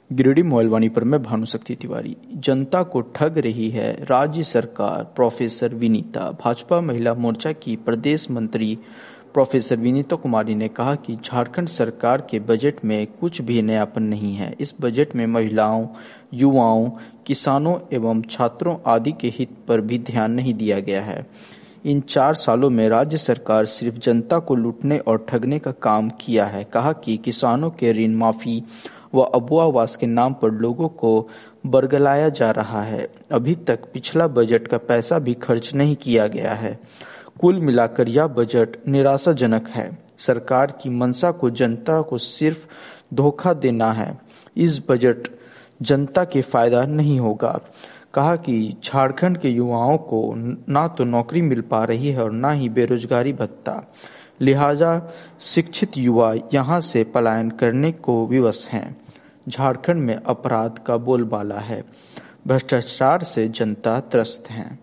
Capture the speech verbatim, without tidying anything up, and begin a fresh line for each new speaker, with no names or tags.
गिरिडीह मोबाइलवाणी पर मैं भानुशक्ति तिवारी। जनता को ठग रही है राज्य सरकार, प्रोफेसर विनीता। भाजपा महिला मोर्चा की प्रदेश मंत्री प्रोफेसर विनीता कुमारी ने कहा कि झारखंड सरकार के बजट में कुछ भी नयापन नहीं है। इस बजट में महिलाओं, युवाओं, किसानों एवं छात्रों आदि के हित पर भी ध्यान नहीं दिया गया है। इन चार सालों में राज्य सरकार सिर्फ जनता को लूटने और ठगने का काम किया है। कहा कि किसानों के ऋण माफी व अबुआवास के नाम पर लोगों को बरगलाया जा रहा है। अभी तक पिछला बजट का पैसा भी खर्च नहीं किया गया है। कुल मिलाकर यह बजट निराशाजनक है। सरकार की मंशा को जनता को सिर्फ धोखा देना है। इस बजट जनता के फायदा नहीं होगा। कहा कि झारखंड के युवाओं को ना तो नौकरी मिल पा रही है और ना ही बेरोजगारी भत्ता, लिहाजा शिक्षित युवा यहां से पलायन करने को विवश हैं। झारखंड में अपराध का बोलबाला है। भ्रष्टाचार से जनता त्रस्त है।